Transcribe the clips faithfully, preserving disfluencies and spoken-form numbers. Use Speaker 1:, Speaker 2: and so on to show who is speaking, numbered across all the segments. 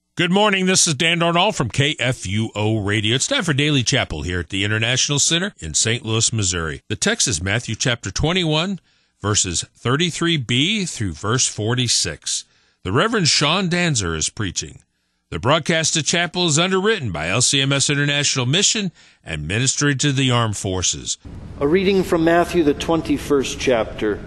Speaker 1: Good morning. This is Dan Darnall from K F U O Radio. It's time for Daily Chapel here at the International Center in Saint Louis, Missouri. The text is Matthew chapter twenty-one, verses thirty-three b through verse forty-six. The Reverend Sean Danzer is preaching. The broadcast of chapel is underwritten by L C M S International Mission and Ministry to the Armed Forces.
Speaker 2: A reading from Matthew, the twenty-first chapter.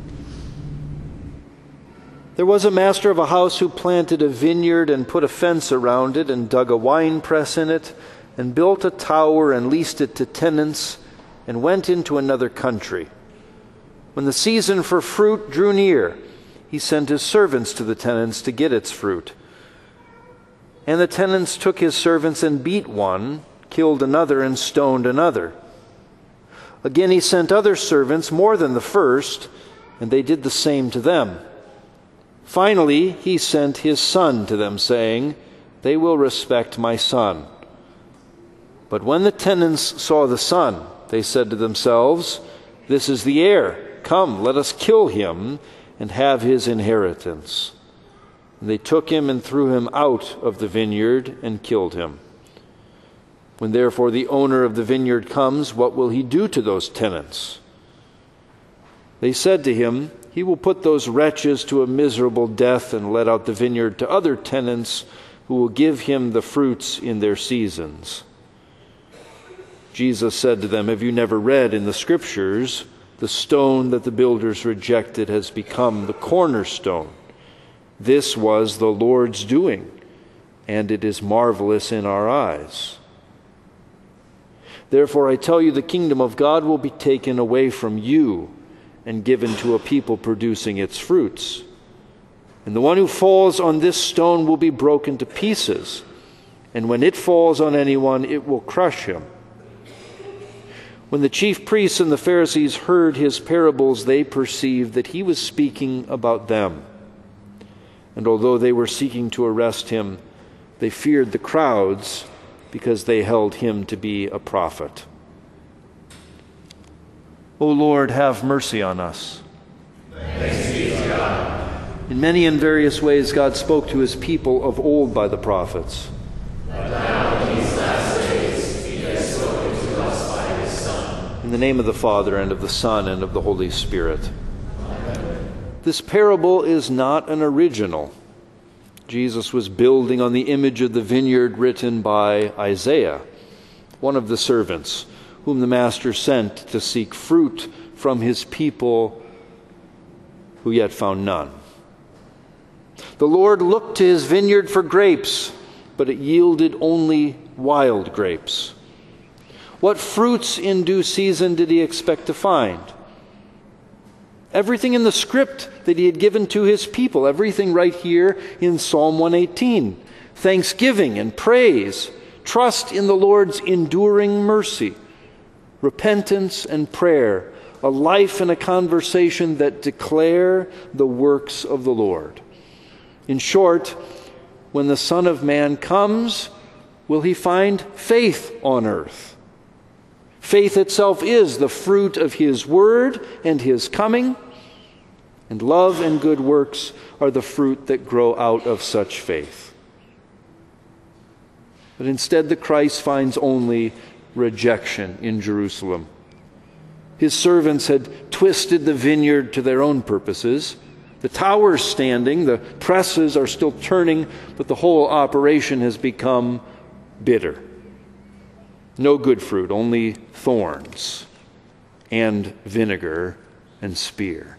Speaker 2: There was a master of a house who planted a vineyard and put a fence around it and dug a wine press in it and built a tower and leased it to tenants and went into another country. When the season for fruit drew near, he sent his servants to the tenants to get its fruit. And the tenants took his servants and beat one, killed another, and stoned another. Again he sent other servants more than the first, and they did the same to them. Finally, he sent his son to them, saying, "They will respect my son." But when the tenants saw the son, they said to themselves, "This is the heir. Come, let us kill him and have his inheritance." And they took him and threw him out of the vineyard and killed him. When therefore the owner of the vineyard comes, what will he do to those tenants? They said to him, "He will put those wretches to a miserable death and let out the vineyard to other tenants who will give him the fruits in their seasons." Jesus said to them, "Have you never read in the Scriptures, the stone that the builders rejected has become the cornerstone? This was the Lord's doing, and it is marvelous in our eyes. Therefore I tell you, the kingdom of God will be taken away from you and given to a people producing its fruits. And the one who falls on this stone will be broken to pieces, and when it falls on anyone, it will crush him." When the chief priests and the Pharisees heard his parables, they perceived that he was speaking about them. And although they were seeking to arrest him, they feared the crowds because they held him to be a prophet. O Lord, have mercy on us.
Speaker 3: Thanks be to God.
Speaker 2: In many and various ways, God spoke to his people of old by the prophets.
Speaker 3: But now in these last days, he has spoken to us by his Son.
Speaker 2: In the name of the Father, and of the Son, and of the Holy Spirit. Amen. This parable is not an original. Jesus was building on the image of the vineyard written by Isaiah, one of the servants whom the master sent to seek fruit from his people, who yet found none. The Lord looked to his vineyard for grapes, but it yielded only wild grapes. What fruits in due season did he expect to find? Everything in the script that he had given to his people, everything right here in Psalm one eighteen. Thanksgiving and praise, trust in the Lord's enduring mercy, repentance and prayer, a life and a conversation that declare the works of the Lord. In short, when the Son of Man comes, will he find faith on earth? Faith itself is the fruit of his word and his coming, and love and good works are the fruit that grow out of such faith. But instead, the Christ finds only rejection in Jerusalem. His servants had twisted the vineyard to their own purposes. The tower's standing, the presses are still turning, but the whole operation has become bitter. No good fruit, only thorns and vinegar and spear.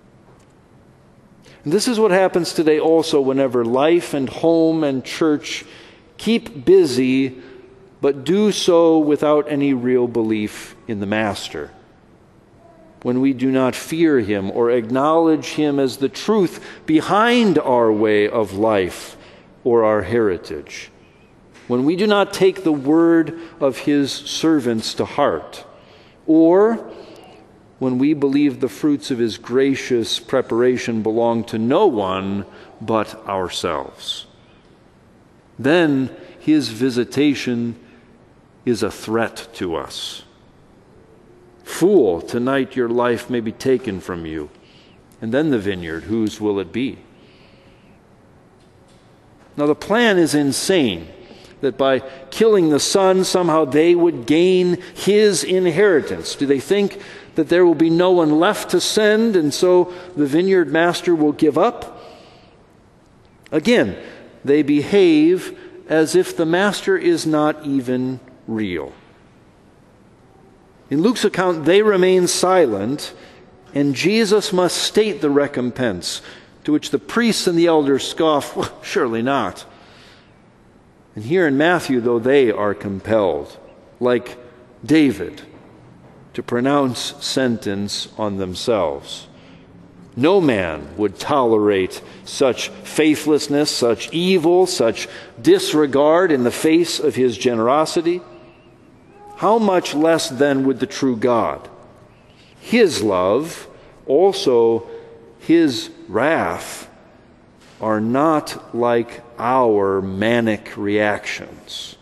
Speaker 2: And this is what happens today also whenever life and home and church keep busy, but do so without any real belief in the Master. When we do not fear him or acknowledge him as the truth behind our way of life or our heritage. When we do not take the word of his servants to heart, or when we believe the fruits of his gracious preparation belong to no one but ourselves. Then his visitation is a threat to us. Fool, tonight your life may be taken from you, and then the vineyard, whose will it be? Now the plan is insane, that by killing the son, somehow they would gain his inheritance. Do they think that there will be no one left to send, and so the vineyard master will give up? Again, they behave as if the master is not even real. In Luke's account, they remain silent, and Jesus must state the recompense, to which the priests and the elders scoff, well, surely not. And here in Matthew, though, they are compelled, like David, to pronounce sentence on themselves. No man would tolerate such faithlessness, such evil, such disregard in the face of his generosity. How much less then would the true God? His love, also his wrath, are not like our manic reactions.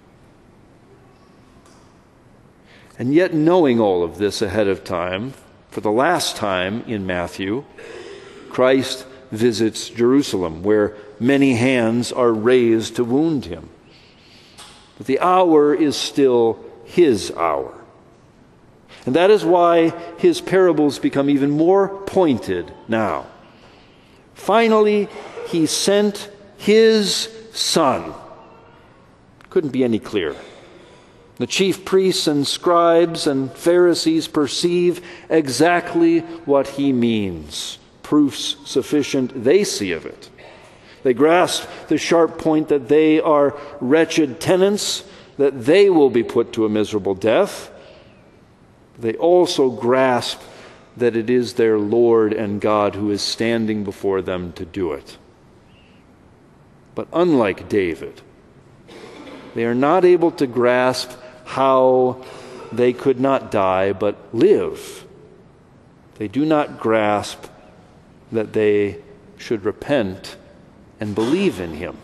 Speaker 2: And yet, knowing all of this ahead of time, for the last time in Matthew, Christ visits Jerusalem, where many hands are raised to wound him. But the hour is still his hour. And that is why his parables become even more pointed now. Finally, he sent his son. Couldn't be any clearer. The chief priests and scribes and Pharisees perceive exactly what he means. Proofs sufficient they see of it. They grasp the sharp point that they are wretched tenants, that they will be put to a miserable death. They also grasp that it is their Lord and God who is standing before them to do it. But unlike David, they are not able to grasp how they could not die but live. They do not grasp that they should repent and believe in him.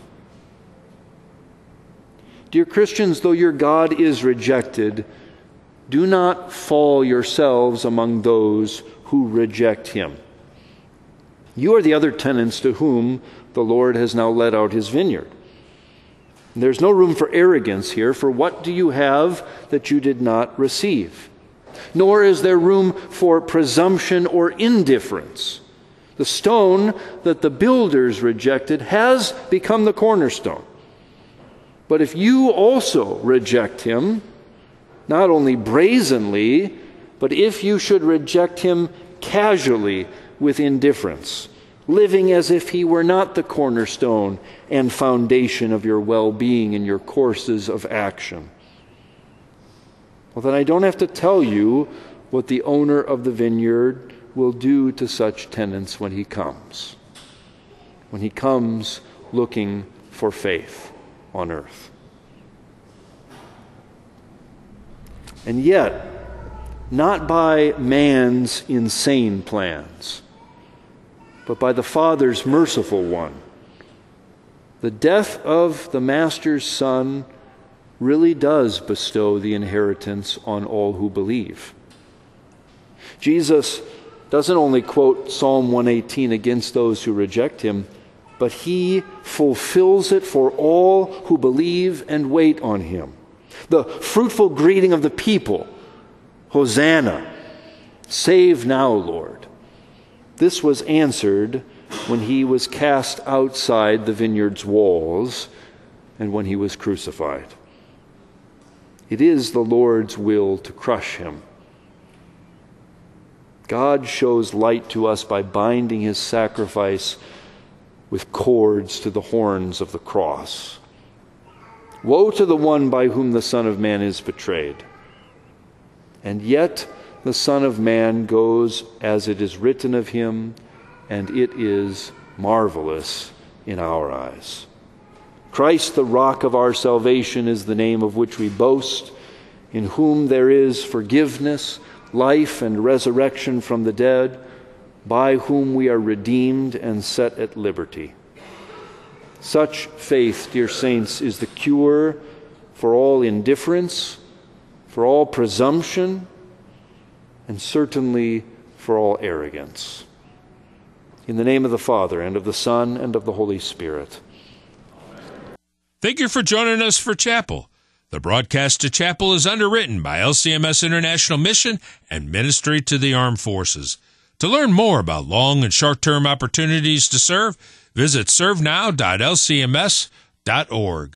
Speaker 2: Dear Christians, though your God is rejected, do not fall yourselves among those who reject him. You are the other tenants to whom the Lord has now let out his vineyard. There's no room for arrogance here, for what do you have that you did not receive? Nor is there room for presumption or indifference. The stone that the builders rejected has become the cornerstone. But if you also reject him, not only brazenly, but if you should reject him casually with indifference, living as if he were not the cornerstone and foundation of your well-being and your courses of action, well, then I don't have to tell you what the owner of the vineyard will do to such tenants when he comes. When he comes looking for faith on earth. And yet, not by man's insane plans, but by the Father's merciful one, the death of the Master's Son really does bestow the inheritance on all who believe. Jesus doesn't only quote Psalm one eighteen against those who reject him, but he fulfills it for all who believe and wait on him. The fruitful greeting of the people, Hosanna, save now, Lord. This was answered when he was cast outside the vineyard's walls and when he was crucified. It is the Lord's will to crush him. God shows light to us by binding his sacrifice with cords to the horns of the cross. Woe to the one by whom the Son of Man is betrayed. And yet the Son of Man goes as it is written of him, and it is marvelous in our eyes. Christ, the rock of our salvation, is the name of which we boast, in whom there is forgiveness, life, and resurrection from the dead, by whom we are redeemed and set at liberty. Such faith, dear saints, is the cure for all indifference, for all presumption, and certainly for all arrogance. In the name of the Father, and of the Son, and of the Holy Spirit.
Speaker 1: Thank you for joining us for Chapel. The broadcast to Chapel is underwritten by L C M S International Mission and Ministry to the Armed Forces. To learn more about long and short-term opportunities to serve, visit serve now dot l c m s dot org.